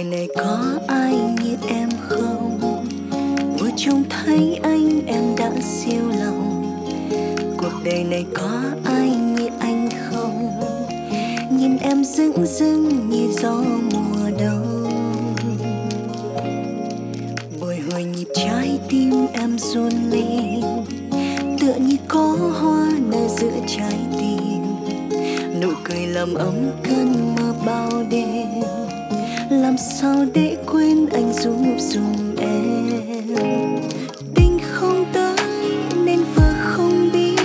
này có ai như em không? Vừa trông thấy anh em đã siêu lòng. Cuộc đời này có ai như anh không? Nhìn em dưng dưng như gió mùa đông. Bồi hồi nhịp trái tim em run lên, tựa như có hoa nở giữa trái tim. Nụ cười làm ấm cơn mơ bao đêm. Làm sao để quên anh giúp giùm em. Tình không tới nên vừa không biết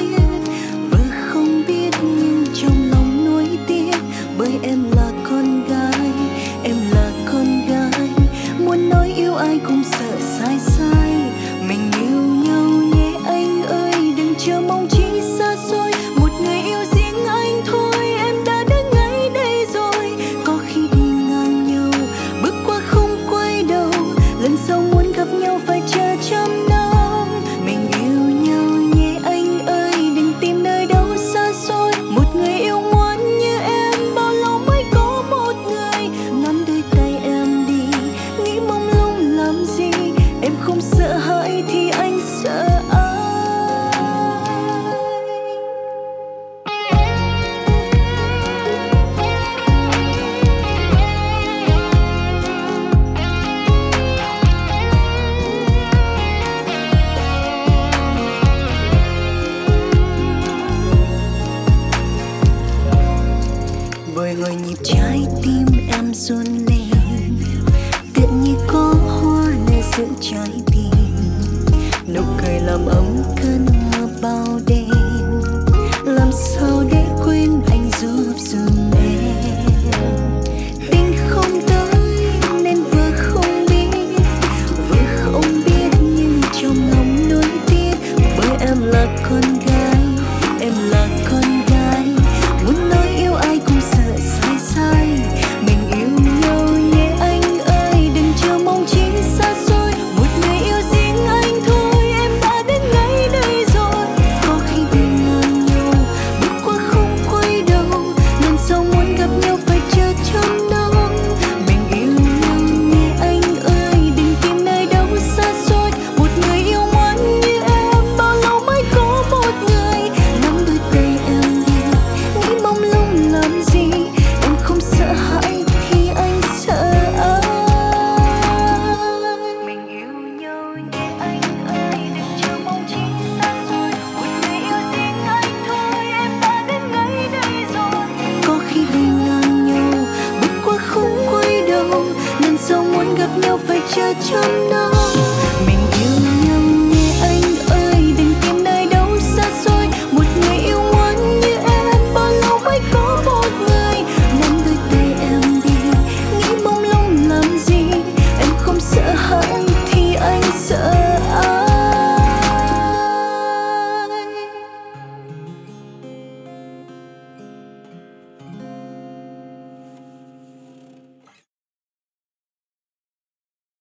nhưng trong lòng nuối tiếc. Bởi em là con gái, em là con gái. Muốn nói yêu ai cũng sợ sai sai. Mình yêu nhau nhé anh ơi, đừng chờ mong chỉ xa xôi. Một người yêu riêng anh thôi, em đã đứng ngay đây rồi. Có khi đi ngang nhau, bước qua không quay đầu. Lần sau muốn gặp nhau phải chờ trăm năm. Mình yêu nhau nhé anh ơi, đừng tìm nơi đâu xa xôi. Một người yêu ngoan như em, bao lâu mới có một người nắm đôi tay em đi. Nghĩ mong lung làm gì, em không sợ hãi thì anh sợ ai. Bồi hồi nhịp trái tim em run lên, tựa như có hoa nở giữa trái tim. Nụ cười làm ấm cơn mơ bao đêm. Làm sao để quên anh giúp giùm em. Tình không tới nên vừa không biết nhưng trong lòng nuối tiếc. Bởi em là con gái, em là con gái. Muốn nói yêu ai cũng sợ sai sai. Mình yêu nhau nhé anh ơi, đừng chờ mong chỉ xa xôi. Một người yêu riêng anh thôi, em đã đến ngay đây rồi. Có khi đi ngang nhau, bước qua không quay đầu. Lần sau muốn gặp nhau phải chờ trăm năm. Mình yêu nhau nhé anh ơi, đừng tìm nơi đâu xa xôi. Một người yêu ngoan như em, bao lâu mới có một người nắm đôi tay em đi. Nghĩ mong lung làm gì, em không sợ hãi thì anh sợ ai. Mình yêu nhau nhé anh ơi, đừng chờ mong chỉ xa xôi. Một người yêu riêng anh thôi, em đã đến ngay đây rồi. Có khi đi ngang nhau, bước qua không quay đầu. Lần sau muốn gặp nhau phải chờ trăm năm.